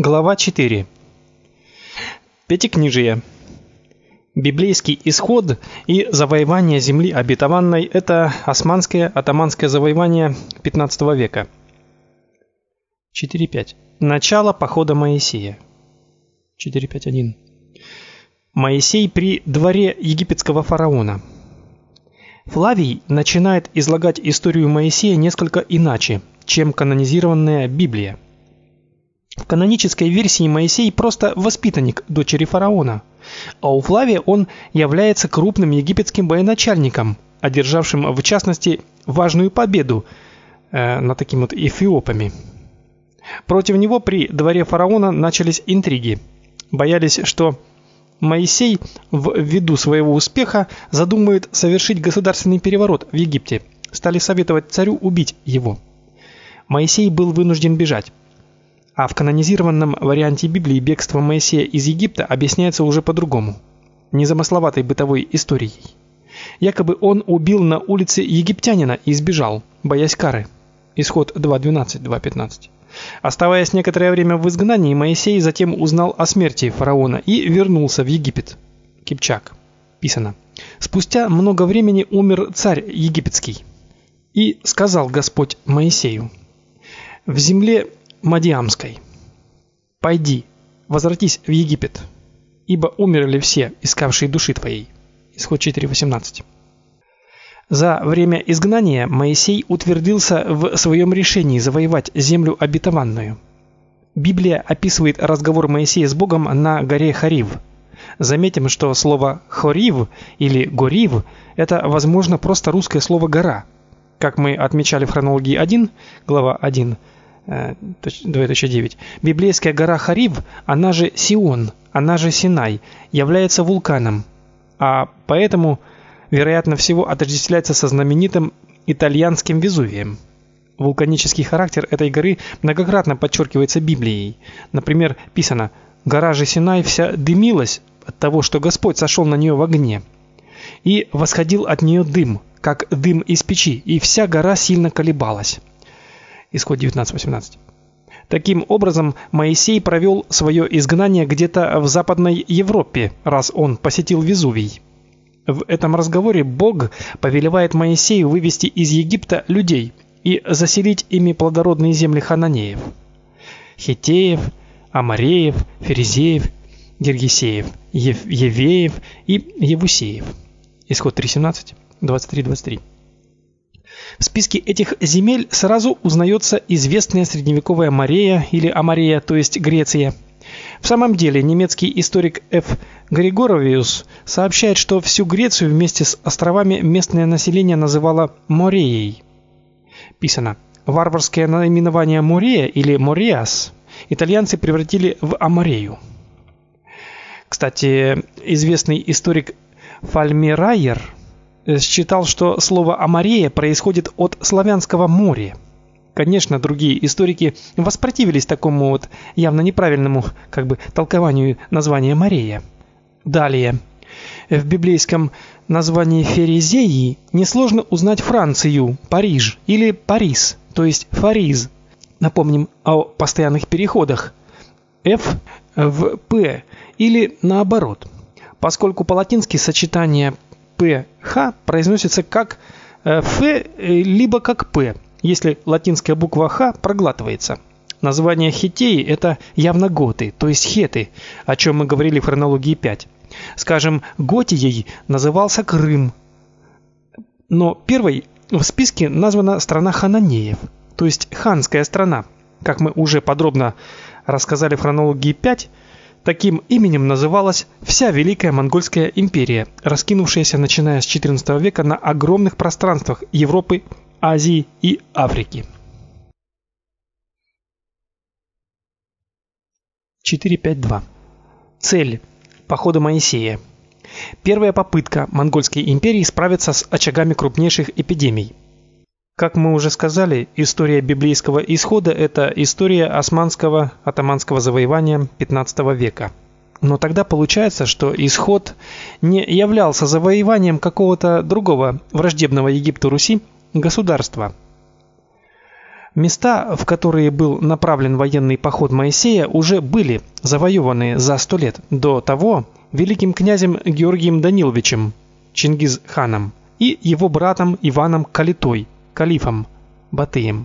Глава 4. Пятикнижие. Библейский исход и завоевание земли обетованной – это османское-атаманское завоевание XV века. 4.5. Начало похода Моисея. 4.5.1. Моисей при дворе египетского фараона. Флавий начинает излагать историю Моисея несколько иначе, чем канонизированная Библия. В канонической версии Моисей просто воспитанник дочери фараона, а у Флавия он является крупным египетским военачальником, одержавшим в частности важную победу над такими вот эфиопами. Против него при дворе фараона начались интриги. Боялись, что Моисей ввиду своего успеха задумает совершить государственный переворот в Египте. Стали советовать царю убить его. Моисей был вынужден бежать. А в канонизированном варианте Библии бегство Моисея из Египта объясняется уже по-другому, незамысловатой бытовой историей. Якобы он убил на улице египтянина и сбежал, боясь кары. Исход 2.12, 2.15. Оставаясь некоторое время в изгнании, Моисей затем узнал о смерти фараона и вернулся в Египет. Кипчак. Писано: «Спустя много времени умер царь египетский. И сказал Господь Моисею: в земле Мадиамской: пойди, возвратись в Египет, ибо умерли все, искавшие души твоей». Исход 4.18. За время изгнания Моисей утвердился в своем решении завоевать землю обетованную. Библия описывает разговор Моисея с Богом на горе Хорив. Заметим, что слово Хорив или Горив это, возможно, просто русское слово гора. Как мы отмечали в хронологии 1, глава 1, 2.9. Библейская гора Хорив, она же Сион, она же Синай, является вулканом, а поэтому, вероятно всего, отождествляется со знаменитым итальянским Везувием. Вулканический характер этой горы многократно подчеркивается Библией. Например, писано: «Гора же Синай вся дымилась от того, что Господь сошел на нее в огне, и восходил от нее дым, как дым из печи, и вся гора сильно колебалась». Исход 19.18. Таким образом, Моисей провел свое изгнание где-то в Западной Европе, раз он посетил Везувий. В этом разговоре Бог повелевает Моисею вывести из Египта людей и заселить ими плодородные земли хананеев, хиттеев, амореев, ферезеев, гиргесеев, евеев и евусеев. Исход 3.17, 23.23. В списке этих земель сразу узнается известная средневековая Морея или Аморея, то есть Греция. В самом деле, немецкий историк Ф. Григоровиус сообщает, что всю Грецию вместе с островами местное население называло Мореей. Писано: варварское наименование Морея или Мореас итальянцы превратили в Аморею. Кстати, известный историк Фальмирайер считал, что слово Аморея происходит от славянского море. Конечно, другие историки воспротивились такому вот явно неправильному толкованию названия Морея. Далее. В библейском названии Ферезеи несложно узнать Францию, Париж или Парис, то есть Фариз. Напомним о постоянных переходах F в P или наоборот. Поскольку по-латински сочетание Х произносится как Ф либо как П, если латинская буква Х проглатывается. Название Хиттеи это явно готы, то есть хеты, о чем мы говорили в хронологии 5. Скажем, Готией назывался Крым. Но первой в списке названа страна хананеев, то есть ханская страна. Как мы уже подробно рассказали в хронологии 5, таким именем называлась вся Великая Монгольская империя, раскинувшаяся начиная с XIV века на огромных пространствах Европы, Азии и Африки. 4.5.2. Цель похода Моисея. Первая попытка Монгольской империи справиться с очагами крупнейших эпидемий. Как мы уже сказали, история библейского исхода это история османского атаманского завоевания XV века. Но тогда получается, что исход не являлся завоеванием какого-то другого враждебного Египту Руси государства. Места, в которые был направлен военный поход Моисея, уже были завоеваны за 100 лет до того великим князем Георгием Даниловичем Чингис-ханом и его братом Иваном Калитой, калифом Батыем.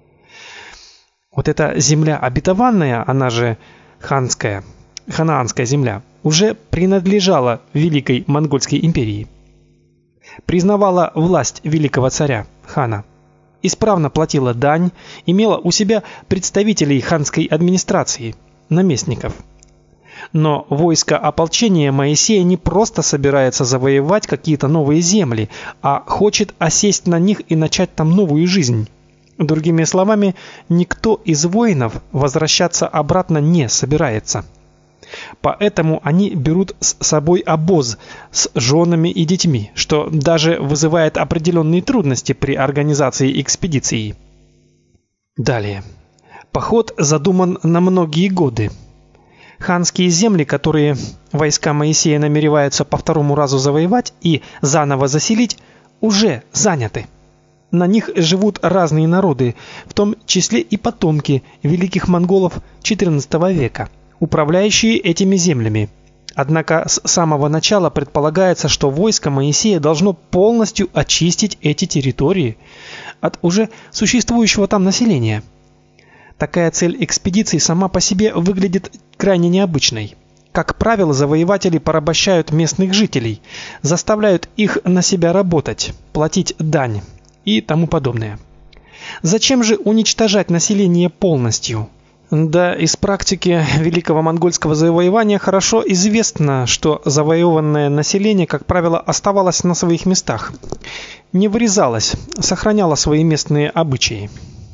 Вот эта земля обетованная, она же ханская, ханаанская земля, уже принадлежала Великой Монгольской империи. Признавала власть великого царя, хана, исправно платила дань, имела у себя представителей ханской администрации, наместников. Но войско ополчения Моисея не просто собирается завоевать какие-то новые земли, а хочет осесть на них и начать там новую жизнь. Другими словами, никто из воинов возвращаться обратно не собирается. Поэтому они берут с собой обоз с женами и детьми, что даже вызывает определенные трудности при организации экспедиции. Далее. Поход задуман на многие годы. Ханские земли, которые войска Моисея намереваются по второму разу завоевать и заново заселить, уже заняты. На них живут разные народы, в том числе и потомки великих монголов XIV века, управляющие этими землями. Однако с самого начала предполагается, что войско Моисея должно полностью очистить эти территории от уже существующего там населения. Такая цель экспедиции сама по себе выглядит крайне необычной. Как правило, завоеватели порабощают местных жителей, заставляют их на себя работать, платить дань и тому подобное. Зачем же уничтожать население полностью? Да, из практики Великого монгольского завоевания хорошо известно, что завоеванное население, как правило, оставалось на своих местах, не вырезалось, сохраняло свои местные обычаи.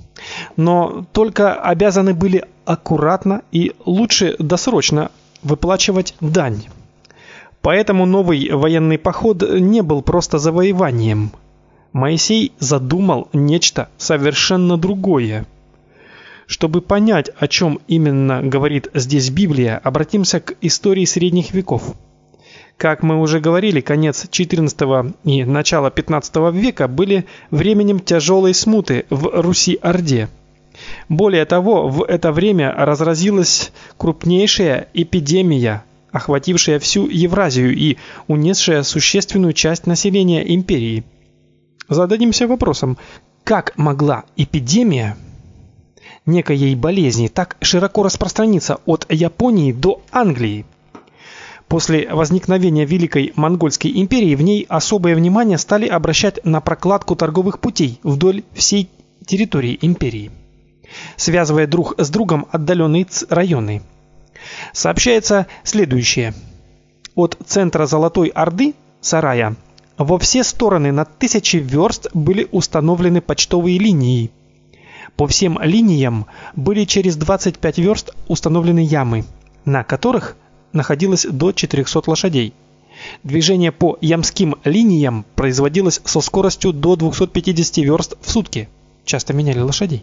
Но только обязаны были аккуратно и лучше досрочно выплачивать дань. Поэтому новый военный поход не был просто завоеванием. Моисей задумал нечто совершенно другое. Чтобы понять, о чем именно говорит здесь Библия, обратимся к истории средних веков. Как мы уже говорили, конец XIV и начало XV века были временем тяжелой смуты в Руси-Орде. Более того, в это время разразилась крупнейшая эпидемия, охватившая всю Евразию и унесшая существенную часть населения империи. Зададимся вопросом, как могла эпидемия некоей болезни так широко распространиться от Японии до Англии? После возникновения Великой Монгольской империи в ней особое внимание стали обращать на прокладку торговых путей вдоль всей территории империи, связывая друг с другом отдаленные районы. Сообщается следующее. От центра Золотой Орды, Сарая, во все стороны на 1000 верст были установлены почтовые линии. По всем линиям были через 25 верст установлены ямы, на которых находилось до 400 лошадей. Движение по ямским линиям производилось со скоростью до 250 верст в сутки. Часто меняли лошадей.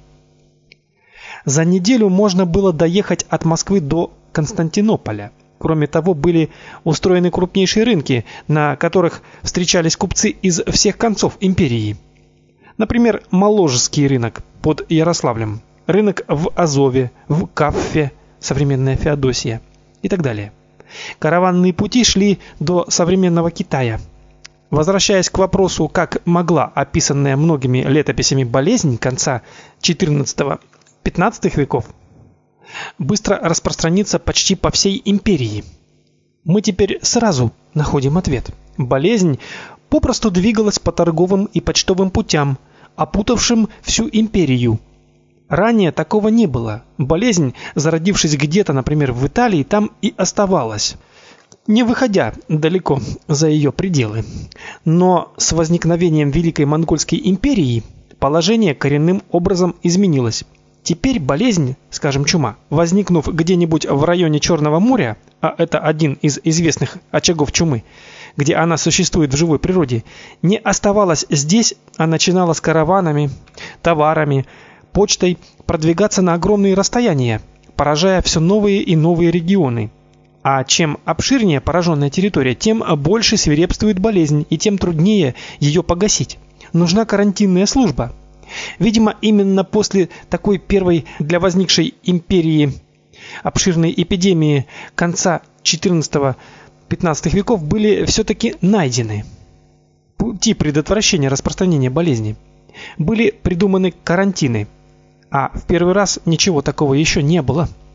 За неделю можно было доехать от Москвы до Константинополя. Кроме того, были устроены крупнейшие рынки, на которых встречались купцы из всех концов империи. Например, Моложский рынок под Ярославлем, рынок в Азове, в Каффе, современная Феодосия и так далее. Караванные пути шли до современного Китая. Возвращаясь к вопросу, как могла описанная многими летописями болезнь конца XIV-XV веков быстро распространиться почти по всей империи? Мы теперь сразу находим ответ. Болезнь попросту двигалась по торговым и почтовым путям, опутавшим всю империю. Ранее такого не было. Болезнь, зародившись где-то, например, в Италии, там и оставалась, не выходя далеко за ее пределы. Но с возникновением Великой Монгольской империи положение коренным образом изменилось. Теперь болезнь, скажем, чума, возникнув где-нибудь в районе Черного моря, а это один из известных очагов чумы, где она существует в живой природе, не оставалась здесь, а начинала с караванами, товарами, почтой продвигаться на огромные расстояния, поражая все новые и новые регионы. А чем обширнее пораженная территория, тем больше свирепствует болезнь и тем труднее ее погасить. Нужна карантинная служба. Видимо, именно после такой первой для возникшей империи обширной эпидемии конца XIV-XV веков были все-таки найдены пути предотвращения распространения болезни. Были придуманы карантины, а в первый раз ничего такого еще не было.